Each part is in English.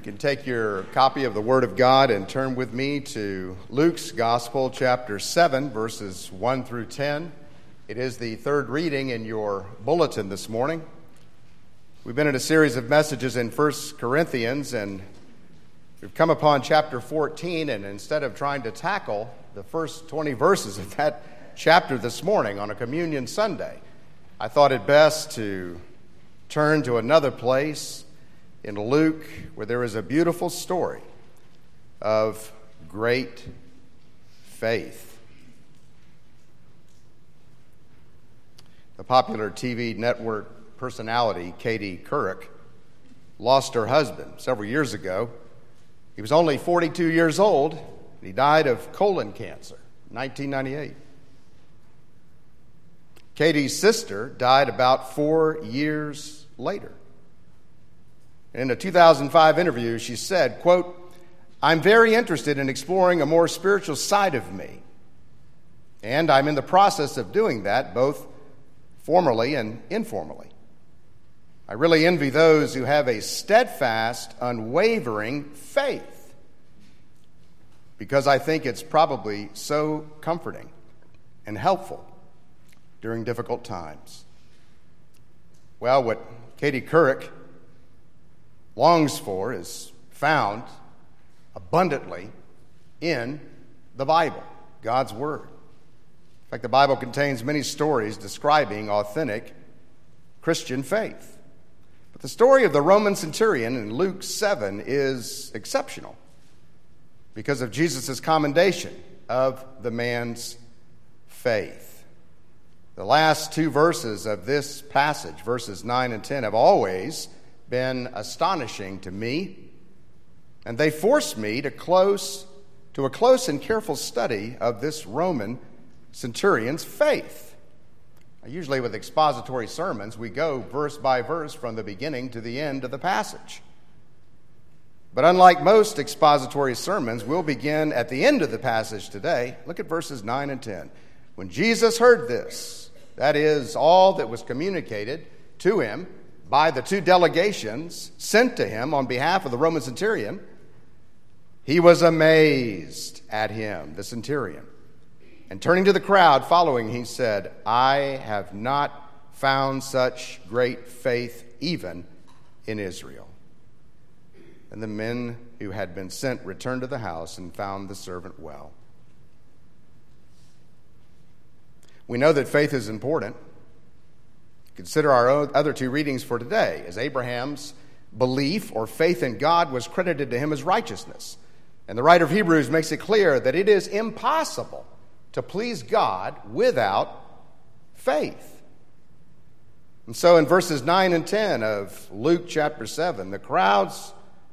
can take your copy of the Word of God and turn with me to Luke's Gospel, chapter 7, verses 1 through 10. It is the third reading in your bulletin this morning. We've been in a series of messages in 1 Corinthians, and we've come upon chapter 14, and instead of trying to tackle the first 20 verses of that chapter this morning on a Communion Sunday, I thought it best to turn to another place in Luke where there is a beautiful story of great faith. The popular TV network personality Katie Couric lost her husband several years ago. He was only 42 years old. He died of colon cancer in 1998. Katie's sister died about 4 years later. In a 2005 interview, she said, quote, "I'm very interested in exploring a more spiritual side of me, and I'm in the process of doing that both formally and informally. I really envy those who have a steadfast, unwavering faith, because I think it's probably so comforting and helpful during difficult times." Well, what Katie Couric longs for is found abundantly in the Bible, God's Word. In fact, the Bible contains many stories describing authentic Christian faith. But the story of the Roman centurion in Luke 7 is exceptional because of Jesus' commendation of the man's faith. The last two verses of this passage, verses 9 and 10, have always been astonishing to me, and they force me to a close and careful study of this Roman centurion's faith. Usually with expository sermons, we go verse by verse from the beginning to the end of the passage. But unlike most expository sermons, we'll begin at the end of the passage today. Look at verses 9 and 10. When Jesus heard this, that is, all that was communicated to him by the two delegations sent to him on behalf of the Roman centurion, he was amazed at him, the centurion. And turning to the crowd following, he said, "I have not found such great faith even in Israel." And the men who had been sent returned to the house and found the servant well. We know that faith is important. Consider our other two readings for today, as Abraham's belief or faith in God was credited to him as righteousness. And the writer of Hebrews makes it clear that it is impossible to please God without faith. And so in verses 9 and 10 of Luke chapter 7, the crowds,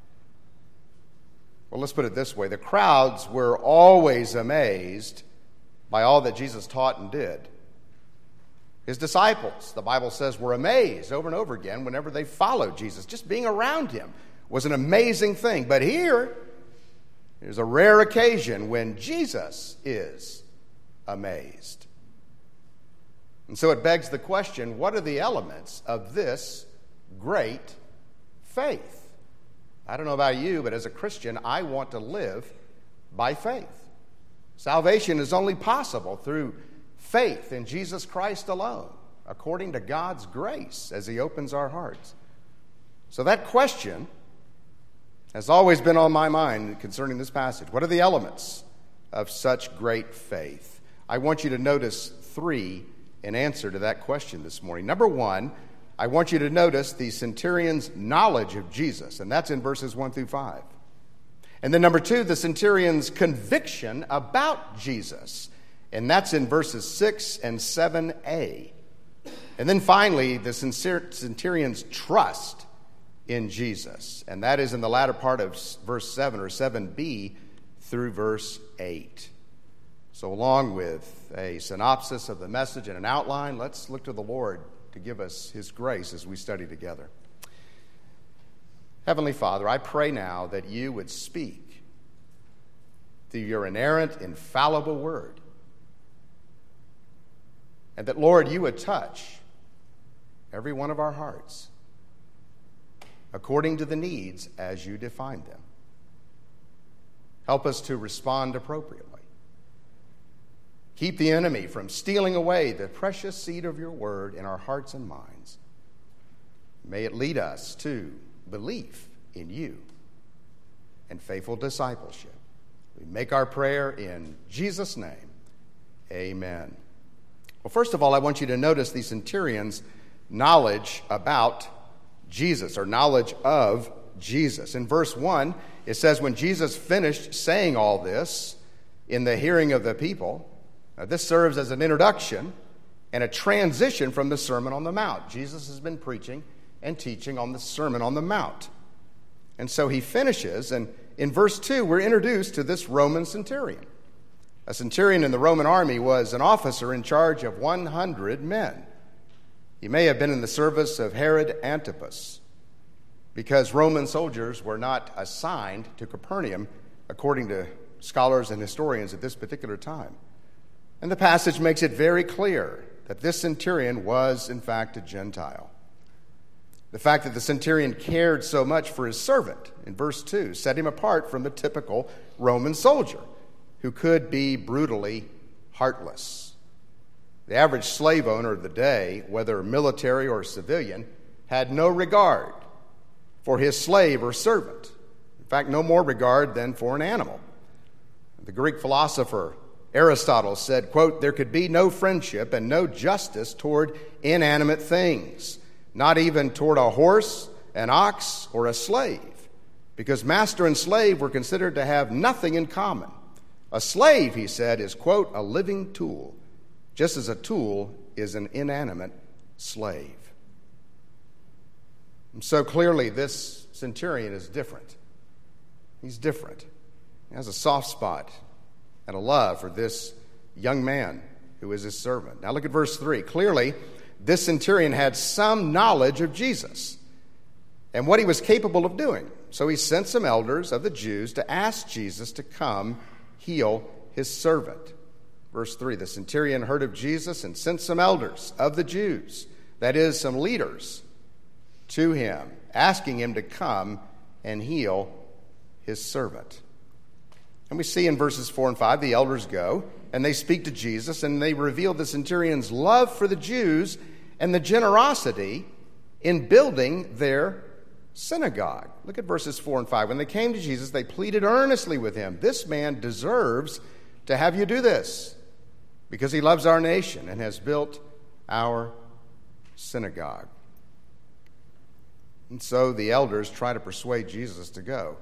well, let's put it this way, the crowds were always amazed by all that Jesus taught and did. His disciples, the Bible says, were amazed over and over again whenever they followed Jesus. Just being around him was an amazing thing. But here is a rare occasion when Jesus is amazed. And so it begs the question, what are the elements of this great faith? I don't know about you, but as a Christian, I want to live by faith. Salvation is only possible through faith in Jesus Christ alone, according to God's grace as he opens our hearts. So that question has always been on my mind concerning this passage. What are the elements of such great faith? I want you to notice three in answer to that question this morning. Number one, I want you to notice the centurion's knowledge of Jesus, and that's in verses 1 through 5. And then number two, the centurion's conviction about Jesus, and that's in verses 6 and 7a. And then finally, the centurion's trust in Jesus, and that is in the latter part of verse 7 or 7b through verse 8. So along with a synopsis of the message and an outline, let's look to the Lord to give us his grace as we study together. Heavenly Father, I pray now that you would speak through your inerrant, infallible word. And that, Lord, you would touch every one of our hearts. according to the needs as you define them. Help us to respond appropriately. Keep the enemy from stealing away the precious seed of your word in our hearts and minds. May it lead us to belief in you and faithful discipleship. We make our prayer in Jesus' name. Amen. Well, first of all, I want you to notice the centurion's knowledge about Jesus, or knowledge of Jesus. In verse 1, it says, when Jesus finished saying all this in the hearing of the people, this serves as an introduction and a transition from the Sermon on the Mount. Jesus has been preaching and teaching on the Sermon on the Mount. And so he finishes, and in verse 2, we're introduced to this Roman centurion. A centurion in the Roman army was an officer in charge of 100 men. He may have been in the service of Herod Antipas, because Roman soldiers were not assigned to Capernaum, according to scholars and historians at this particular time. And the passage makes it very clear that this centurion was, in fact, a Gentile. The fact that the centurion cared so much for his servant, in verse 2, set him apart from the typical Roman soldier, who could be brutally heartless. The average slave owner of the day, whether military or civilian, had no regard for his slave or servant. In fact, no more regard than for an animal. The Greek philosopher Aristotle said, quote, there could be no friendship and no justice toward inanimate things, not even toward a horse, an ox, or a slave, because master and slave were considered to have nothing in common. A slave, he said, is, quote, a living tool, just as a tool is an inanimate slave. And so clearly this centurion is different. He's different. He has a soft spot and a love for this young man who is his servant. Now look at verse 3. Clearly, this centurion had some knowledge of Jesus and what he was capable of doing. So he sent some elders of the Jews to ask Jesus to come heal his servant. Verse 3, the centurion heard of Jesus and sent some elders of the Jews, that is, some leaders, to him, asking him to come and heal his servant. And we see in verses 4 and 5, the elders go, and they speak to Jesus, and they reveal the centurion's love for the Jews and the generosity in building their synagogue. Look at verses 4 and 5. When they came to Jesus, they pleaded earnestly with him, this man deserves to have you do this, because he loves our nation and has built our synagogue. And so the elders try to persuade Jesus to go.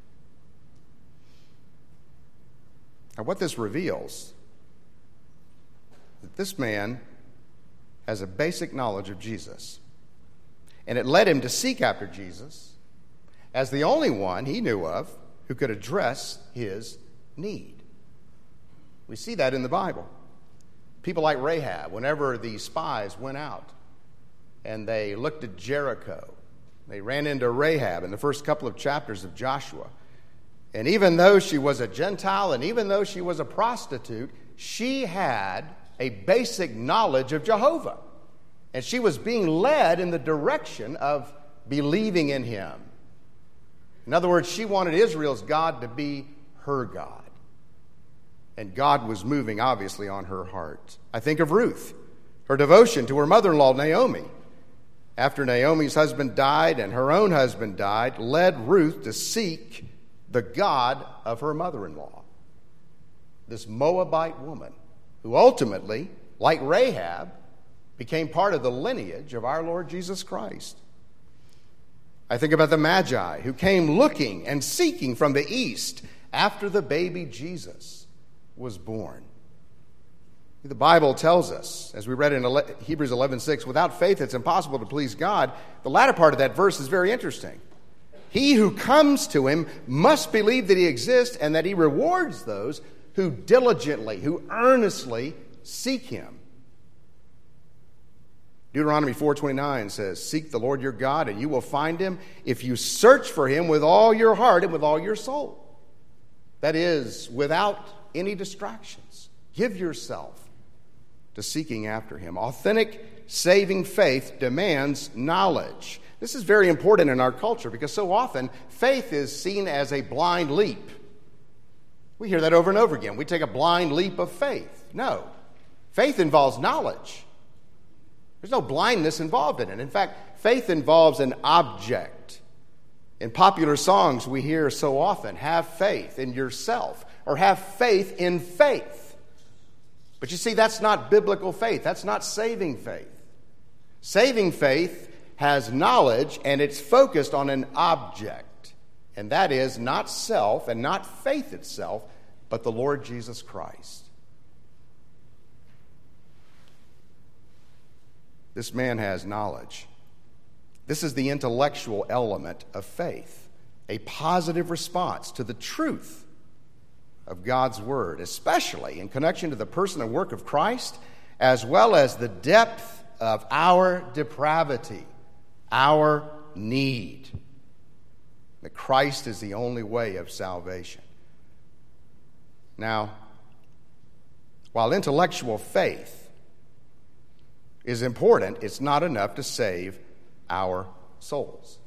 Now, what this reveals is that this man has a basic knowledge of Jesus. And it led him to seek after Jesus as the only one he knew of who could address his need. We see that in the Bible. People like Rahab, whenever the spies went out and they looked at Jericho, they ran into Rahab in the first couple of chapters of Joshua. And even though she was a Gentile and even though she was a prostitute, she had a basic knowledge of Jehovah. And she was being led in the direction of believing in him. In other words, she wanted Israel's God to be her God. And God was moving, obviously, on her heart. I think of Ruth, her devotion to her mother-in-law, Naomi. After Naomi's husband died and her own husband died, led Ruth to seek the God of her mother-in-law. This Moabite woman, who ultimately, like Rahab, became part of the lineage of our Lord Jesus Christ. I think about the Magi, who came looking and seeking from the east after the baby Jesus was born. The Bible tells us, as we read in Hebrews 11:6, without faith it's impossible to please God. The latter part of that verse is very interesting. He who comes to him must believe that he exists and that he rewards those who diligently, who earnestly seek him. Deuteronomy 4:29 says, seek the Lord your God and you will find him if you search for him with all your heart and with all your soul. That is, without any distractions. Give yourself to seeking after him. Authentic saving faith demands knowledge. This is very important in our culture because so often faith is seen as a blind leap. We hear that over and over again. We take a blind leap of faith. No. Faith involves knowledge. There's no blindness involved in it. In fact, faith involves an object. In popular songs we hear so often, have faith in yourself or have faith in faith. But you see, that's not biblical faith. That's not saving faith. Saving faith has knowledge and it's focused on an object. And that is not self and not faith itself, but the Lord Jesus Christ. This man has knowledge. This is the intellectual element of faith, a positive response to the truth of God's Word, especially in connection to the person and work of Christ, as well as the depth of our depravity, our need. That Christ is the only way of salvation. Now, while intellectual faith is important, it's not enough to save our souls.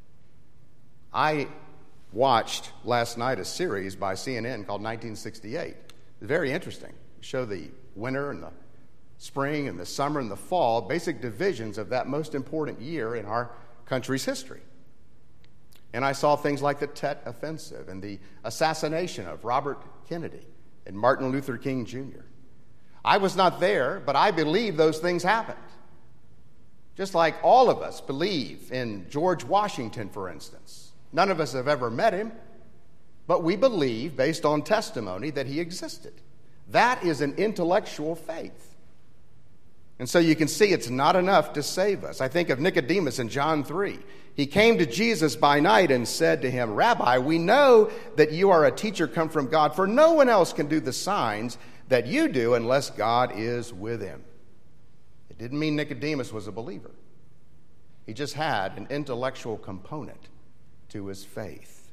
I watched last night a series by CNN called 1968. It's very interesting. They show the winter and the spring and the summer and the fall, basic divisions of that most important year in our country's history. And I saw things like the Tet Offensive and the assassination of Robert Kennedy and Martin Luther King Jr. I was not there, but I believe those things happened. Just like all of us believe in George Washington, for instance. None of us have ever met him, but we believe, based on testimony, that he existed. That is an intellectual faith. And so you can see it's not enough to save us. I think of Nicodemus in John 3. He came to Jesus by night and said to him, "Rabbi, we know that you are a teacher come from God, for no one else can do the signs that you do unless God is with him." It didn't mean Nicodemus was a believer. He just had an intellectual component to his faith.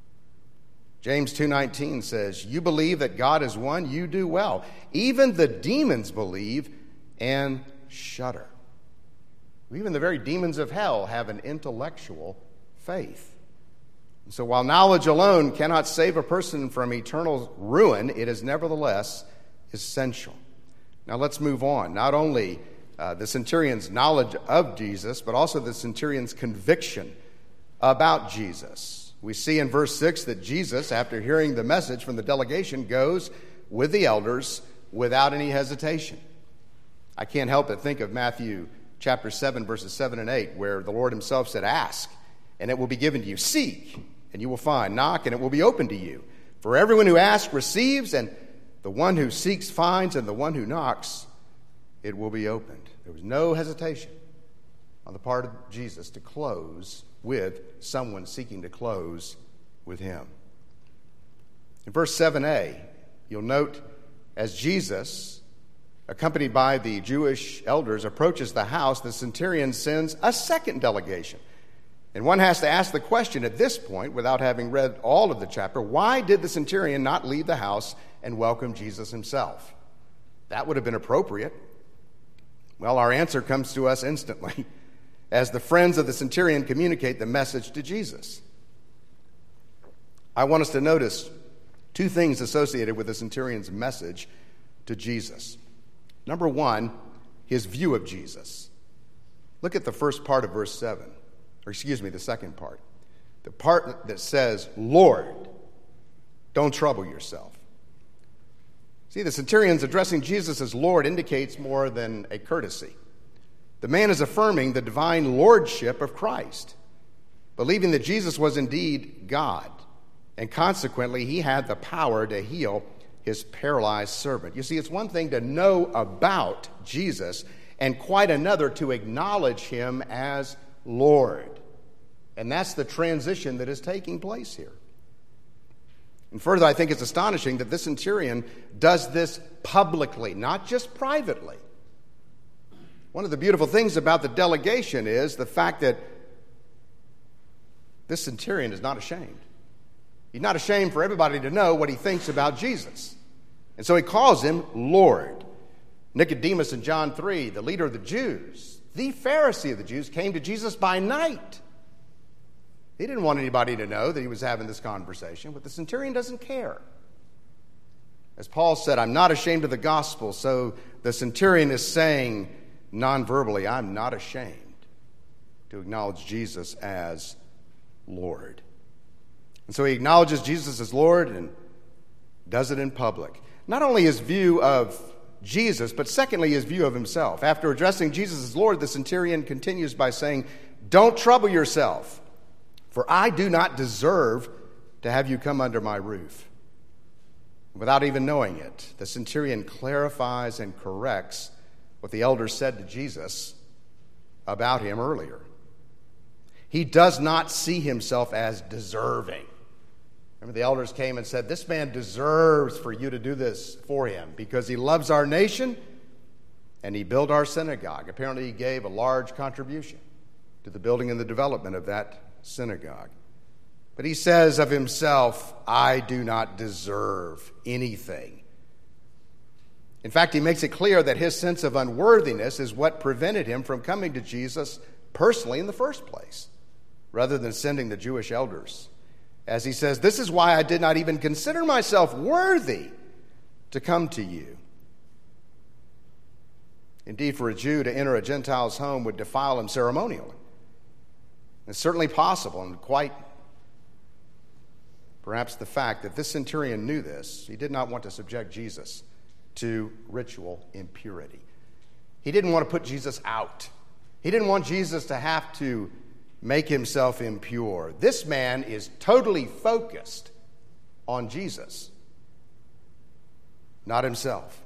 James 2:19 says, "You believe that God is one, you do well. Even the demons believe and shudder." Even the very demons of hell have an intellectual faith. And so while knowledge alone cannot save a person from eternal ruin, it is nevertheless essential. Now let's move on. Not only the centurion's knowledge of Jesus, but also the centurion's conviction about Jesus. We see in verse 6 that Jesus, after hearing the message from the delegation, goes with the elders without any hesitation. I can't help but think of Matthew chapter 7, verses 7 and 8, where the Lord himself said, "Ask, and it will be given to you. Seek, and you will find. Knock, and it will be opened to you. For everyone who asks receives, and the one who seeks finds, and the one who knocks, it will be opened." There was no hesitation on the part of Jesus to close with someone seeking to close with him. In verse 7a, you'll note as Jesus, accompanied by the Jewish elders, approaches the house, the centurion sends a second delegation. And one has to ask the question at this point, without having read all of the chapter, why did the centurion not leave the house and welcome Jesus himself? That would have been appropriate. Well, our answer comes to us instantly as the friends of the centurion communicate the message to Jesus. I want us to notice two things associated with the centurion's message to Jesus. Number one, his view of Jesus. Look at the first part of verse 7, the second part. The part that says, "Lord, don't trouble yourself." See, the centurion's addressing Jesus as Lord indicates more than a courtesy. The man is affirming the divine lordship of Christ, believing that Jesus was indeed God, and consequently he had the power to heal his paralyzed servant. You see, it's one thing to know about Jesus and quite another to acknowledge him as Lord. And that's the transition that is taking place here. And further, I think it's astonishing that this centurion does this publicly, not just privately. One of the beautiful things about the delegation is the fact that this centurion is not ashamed. He's not ashamed for everybody to know what he thinks about Jesus. And so he calls him Lord. Nicodemus in John 3, the leader of the Jews, the Pharisee of the Jews, came to Jesus by night. He didn't want anybody to know that he was having this conversation, but the centurion doesn't care. As Paul said, I'm not ashamed of the gospel, so the centurion is saying non-verbally, I'm not ashamed to acknowledge Jesus as Lord. And so he acknowledges Jesus as Lord and does it in public. Not only his view of Jesus, but secondly, his view of himself. After addressing Jesus as Lord, the centurion continues by saying, don't trouble yourself, for I do not deserve to have you come under my roof. Without even knowing it, the centurion clarifies and corrects what the elders said to Jesus about him earlier. He does not see himself as deserving. Remember, the elders came and said, this man deserves for you to do this for him because he loves our nation and he built our synagogue. Apparently, he gave a large contribution to the building and the development of that synagogue. But he says of himself, I do not deserve anything. In fact, he makes it clear that his sense of unworthiness is what prevented him from coming to Jesus personally in the first place, rather than sending the Jewish elders. As he says, this is why I did not even consider myself worthy to come to you. Indeed, for a Jew to enter a Gentile's home would defile him ceremonially. It's certainly possible, and quite perhaps the fact that this centurion knew this, he did not want to subject Jesus to ritual impurity. He didn't want to put Jesus out. He didn't want Jesus to have to make himself impure. This man is totally focused on Jesus, not himself.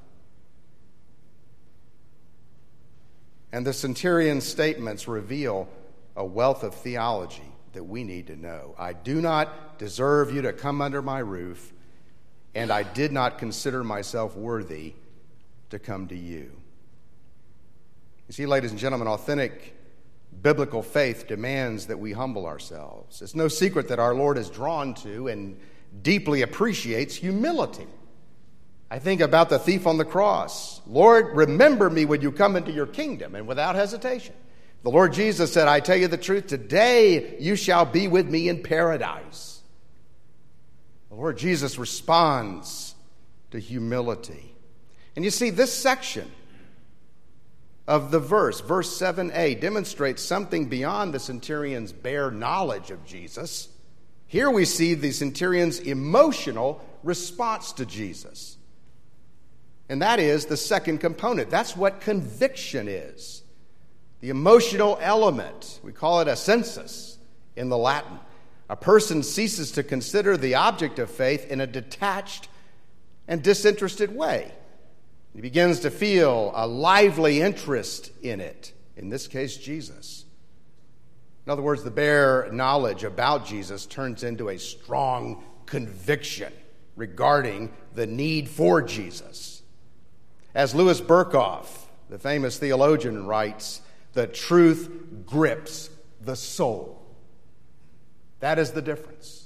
And the centurion's statements reveal a wealth of theology that we need to know. I do not deserve you to come under my roof, and I did not consider myself worthy to come to you. You see, ladies and gentlemen, authentic biblical faith demands that we humble ourselves. It's no secret that our Lord is drawn to and deeply appreciates humility. I think about the thief on the cross. Lord, remember me when you come into your kingdom, and without hesitation. The Lord Jesus said, I tell you the truth, today you shall be with me in paradise. The Lord Jesus responds to humility. And you see, this section of the verse 7a, demonstrates something beyond the centurion's bare knowledge of Jesus. Here we see the centurion's emotional response to Jesus. And that is the second component. That's what conviction is. The emotional element. We call it a sensus in the Latin. A person ceases to consider the object of faith in a detached and disinterested way. He begins to feel a lively interest in it, in this case, Jesus. In other words, the bare knowledge about Jesus turns into a strong conviction regarding the need for Jesus. As Louis Berkhoff, the famous theologian, writes, the truth grips the soul. That is the difference.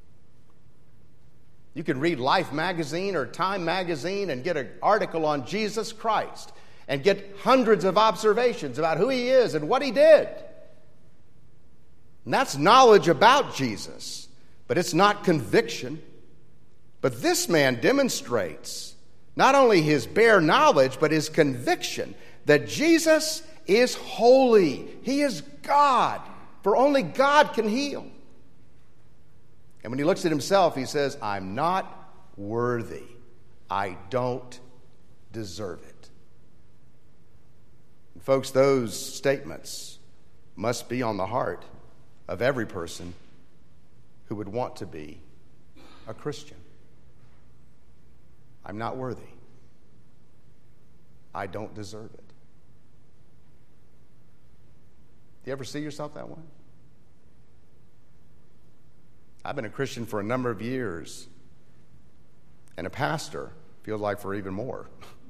You can read Life magazine or Time magazine and get an article on Jesus Christ and get hundreds of observations about who he is and what he did. And that's knowledge about Jesus, but it's not conviction. But this man demonstrates not only his bare knowledge, but his conviction that Jesus is holy. He is God, for only God can heal. And when he looks at himself, he says, I'm not worthy. I don't deserve it. And folks, those statements must be on the heart of every person who would want to be a Christian. I'm not worthy. I don't deserve it. Do you ever see yourself that way? I've been a Christian for a number of years, and a pastor feels like for even more.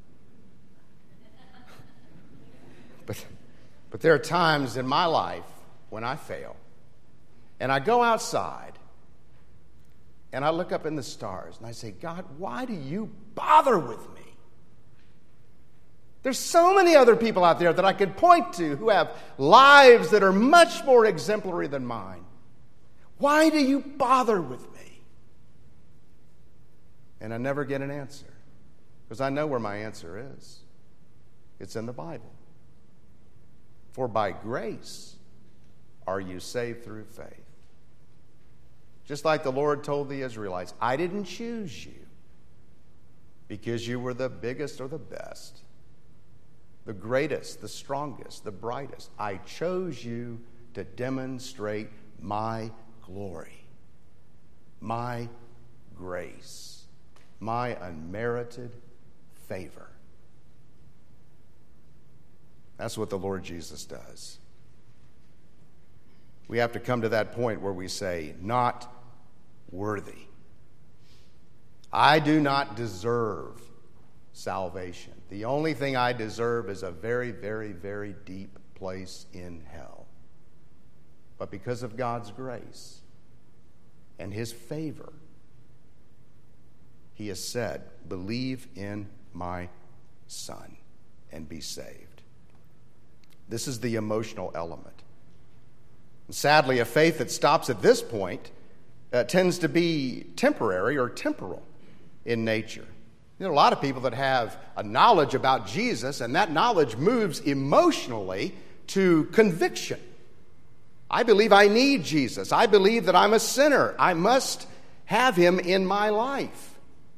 But there are times in my life when I fail, and I go outside, and I look up in the stars, and I say, God, why do you bother with me? There's so many other people out there that I could point to who have lives that are much more exemplary than mine. Why do you bother with me? And I never get an answer, because I know where my answer is. It's in the Bible. For by grace are you saved through faith. Just like the Lord told the Israelites, I didn't choose you because you were the biggest or the best, the greatest, the strongest, the brightest. I chose you to demonstrate my glory, my grace, my unmerited favor. That's what the Lord Jesus does. We have to come to that point where we say, not worthy. I do not deserve salvation. The only thing I deserve is a very, very, very deep place in hell. But because of God's grace and His favor, He has said, believe in my Son and be saved. This is the emotional element. And sadly, a faith that stops at this point tends to be temporary or temporal in nature. There are a lot of people that have a knowledge about Jesus, and that knowledge moves emotionally to conviction. I believe I need Jesus. I believe that I'm a sinner. I must have Him in my life.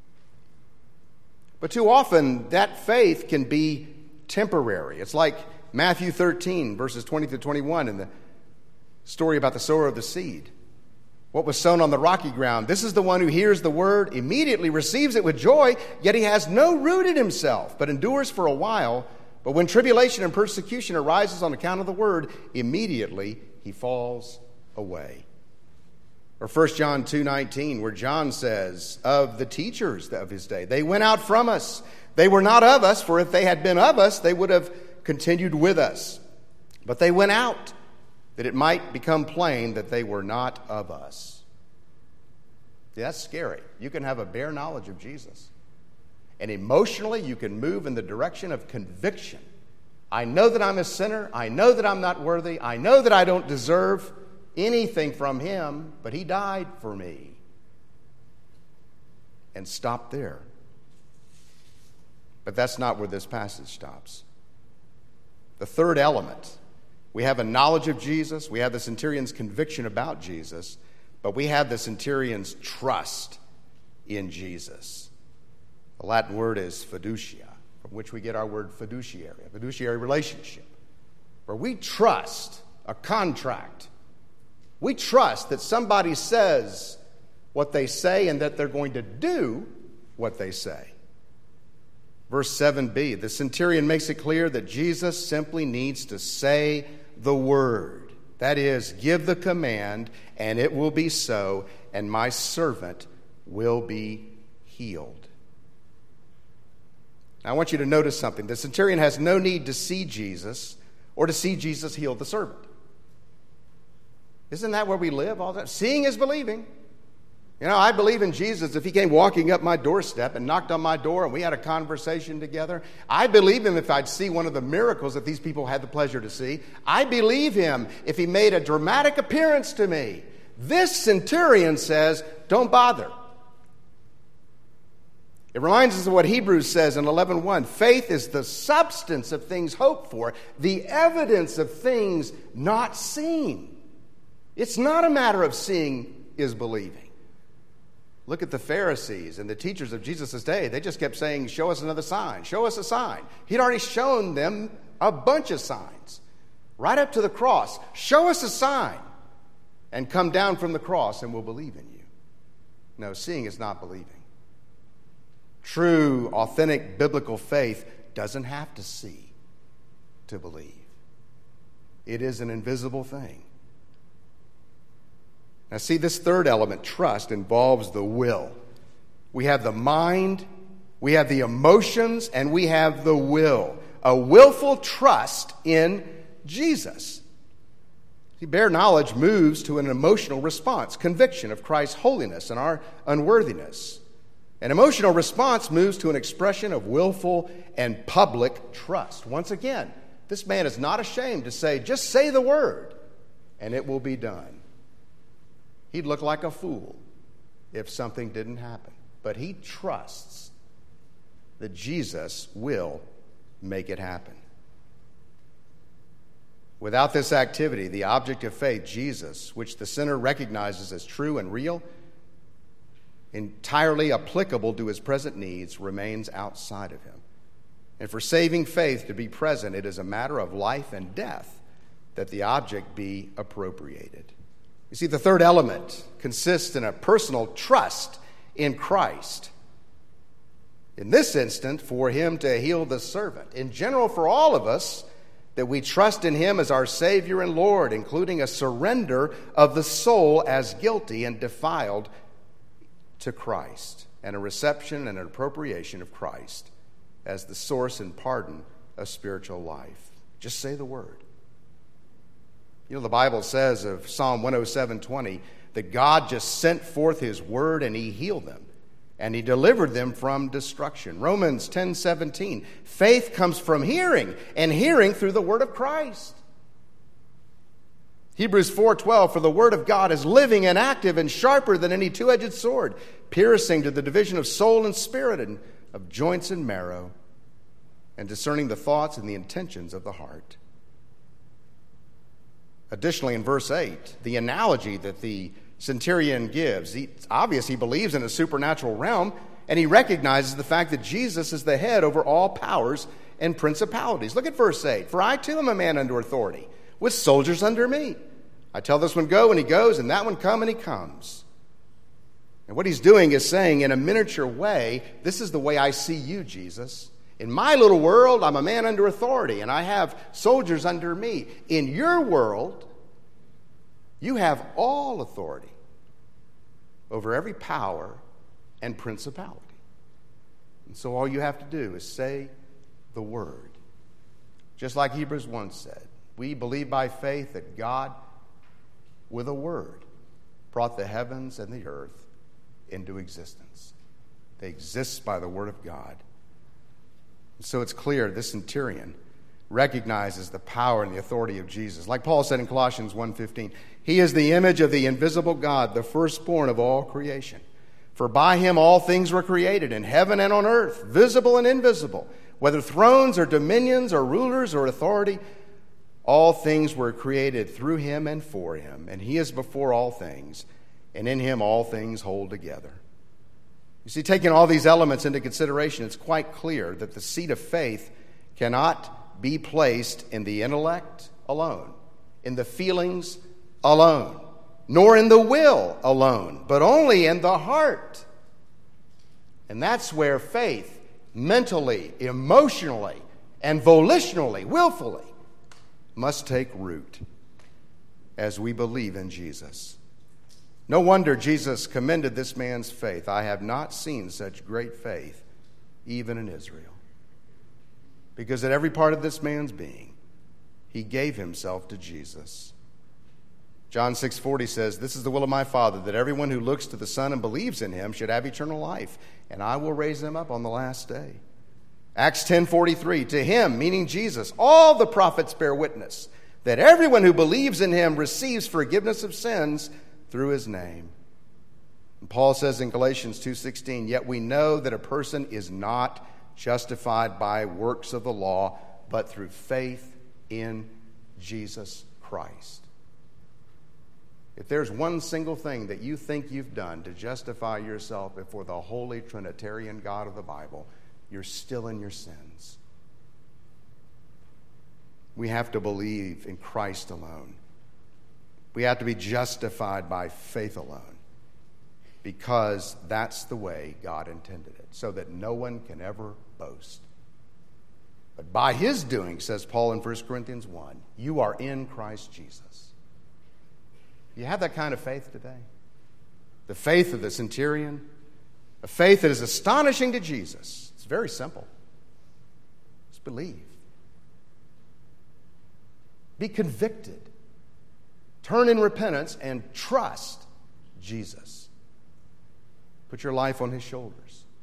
But too often, that faith can be temporary. It's like Matthew 13, verses 20 to 21, in the story about the sower of the seed. What was sown on the rocky ground? This is the one who hears the word, immediately receives it with joy, yet he has no root in himself, but endures for a while. But when tribulation and persecution arises on account of the word, immediately he falls away. Or 1 John 2:19, where John says of the teachers of his day, they went out from us. They were not of us, for if they had been of us, they would have continued with us. But they went out, that it might become plain that they were not of us. Yeah, that's scary. You can have a bare knowledge of Jesus, and emotionally you can move in the direction of conviction. I know that I'm a sinner. I know that I'm not worthy. I know that I don't deserve anything from Him, but He died for me. And stop there. But that's not where this passage stops. The third element, we have a knowledge of Jesus, we have the centurion's conviction about Jesus, but we have the centurion's trust in Jesus. The Latin word is fiducia, from which we get our word fiduciary, a fiduciary relationship, where we trust a contract. We trust that somebody says what they say and that they're going to do what they say. Verse 7b, the centurion makes it clear that Jesus simply needs to say the word. That is, give the command, and it will be so, and my servant will be healed. Now, I want you to notice something. The centurion has no need to see Jesus or to see Jesus heal the servant. Isn't that where we live all the time? Seeing is believing. You know, I believe in Jesus. If He came walking up my doorstep and knocked on my door and we had a conversation together, I believe Him if I'd see one of the miracles that these people had the pleasure to see. I believe Him if He made a dramatic appearance to me. This centurion says, don't bother. It reminds us of what Hebrews says in 11:1. Faith is the substance of things hoped for, the evidence of things not seen. It's not a matter of seeing is believing. Look at the Pharisees and the teachers of Jesus' day. They just kept saying, show us another sign. Show us a sign. He'd already shown them a bunch of signs. Right up to the cross. Show us a sign. And come down from the cross and we'll believe in you. No, seeing is not believing. True, authentic biblical faith doesn't have to see to believe. It is an invisible thing. Now see, this third element, trust, involves the will. We have the mind, we have the emotions, and we have the will. A willful trust in Jesus. See, bare knowledge moves to an emotional response, conviction of Christ's holiness and our unworthiness. An emotional response moves to an expression of willful and public trust. Once again, this man is not ashamed to say, just say the word, and it will be done. He'd look like a fool if something didn't happen. But he trusts that Jesus will make it happen. Without this activity, the object of faith, Jesus, which the sinner recognizes as true and real, entirely applicable to his present needs, remains outside of him. And for saving faith to be present, it is a matter of life and death that the object be appropriated. You see, the third element consists in a personal trust in Christ. In this instant, for him to heal the servant. In general, for all of us, that we trust in him as our Savior and Lord, including a surrender of the soul as guilty and defiled to Christ, and a reception and an appropriation of Christ as the source and pardon of spiritual life. Just say the word. You know, the Bible says of Psalm 107:20 that God just sent forth his word and he healed them, and he delivered them from destruction. Romans 10:17, faith comes from hearing, and hearing through the word of Christ. Hebrews 4:12, for the word of God is living and active and sharper than any two-edged sword, piercing to the division of soul and spirit and of joints and marrow, and discerning the thoughts and the intentions of the heart. Additionally, in verse 8, the analogy that the centurion gives, it's obvious he believes in a supernatural realm, and he recognizes the fact that Jesus is the head over all powers and principalities. Look at verse 8. For I too am a man under authority, with soldiers under me. I tell this one go, and he goes, and that one come, and he comes. And what he's doing is saying in a miniature way, this is the way I see you, Jesus. In my little world, I'm a man under authority, and I have soldiers under me. In your world, you have all authority over every power and principality. And so all you have to do is say the word. Just like Hebrews 1 said, we believe by faith that God, with a word, brought the heavens and the earth into existence. They exist by the word of God. And so it's clear this centurion recognizes the power and the authority of Jesus. Like Paul said in Colossians 1:15, he is the image of the invisible God, the firstborn of all creation. For by him all things were created, in heaven and on earth, visible and invisible, whether thrones or dominions or rulers or authority, all things were created through him and for him, and he is before all things, and in him all things hold together. You see, taking all these elements into consideration, it's quite clear that the seat of faith cannot be placed in the intellect alone, in the feelings alone, nor in the will alone, but only in the heart. And that's where faith, mentally, emotionally, and volitionally, willfully, must take root as we believe in Jesus. No wonder Jesus commended this man's faith. I have not seen such great faith, even in Israel. Because at every part of this man's being, he gave himself to Jesus. John 6:40 says, this is the will of my Father, that everyone who looks to the Son and believes in him should have eternal life, and I will raise them up on the last day. Acts 10:43, to him, meaning Jesus, all the prophets bear witness that everyone who believes in him receives forgiveness of sins through his name. And Paul says in Galatians 2:16, yet we know that a person is not justified by works of the law, but through faith in Jesus Christ. If there's one single thing that you think you've done to justify yourself before the holy Trinitarian God of the Bible, you're still in your sins. We have to believe in Christ alone. We have to be justified by faith alone, because that's the way God intended it, so that no one can ever boast. But by his doing, says Paul in 1 Corinthians 1, you are in Christ Jesus. You have that kind of faith today? The faith of the centurion, a faith that is astonishing to Jesus. It's very simple. Just believe. Be convicted. Turn in repentance and trust Jesus. Put your life on his shoulders.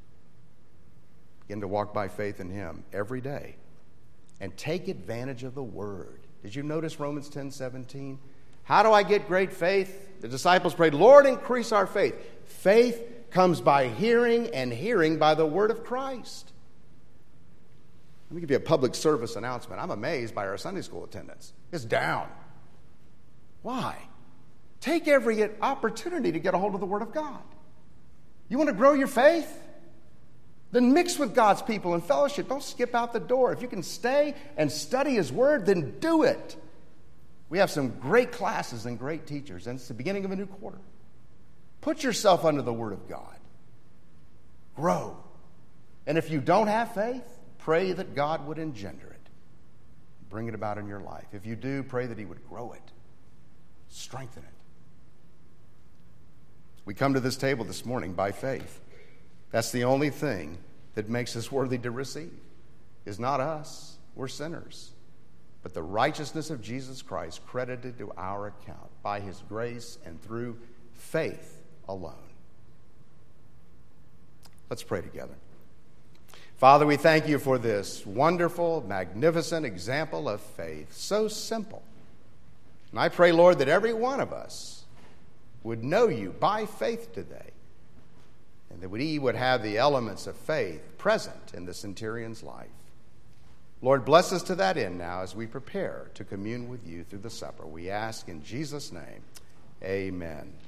Begin to walk by faith in him every day and take advantage of the word. Did you notice Romans 10:17? How do I get great faith? The disciples prayed, Lord, increase our faith. Faith comes by hearing, and hearing by the word of Christ. Let me give you a public service announcement. I'm amazed by our Sunday school attendance. It's down. Why? Take every opportunity to get a hold of the Word of God. You want to grow your faith? Then mix with God's people in fellowship. Don't skip out the door. If you can stay and study His Word, then do it. We have some great classes and great teachers, and it's the beginning of a new quarter. Put yourself under the Word of God. Grow. And if you don't have faith, pray that God would engender it. Bring it about in your life. If you do, pray that He would grow it. Strengthen it. We come to this table this morning by faith. That's the only thing that makes us worthy to receive. Is not us. We're sinners. But the righteousness of Jesus Christ credited to our account by His grace and through faith alone. Let's pray together. Father, we thank you for this wonderful, magnificent example of faith. So simple. And I pray, Lord, that every one of us would know you by faith today, and that we would have the elements of faith present in the centurion's life. Lord, bless us to that end now as we prepare to commune with you through the supper. We ask in Jesus' name, amen.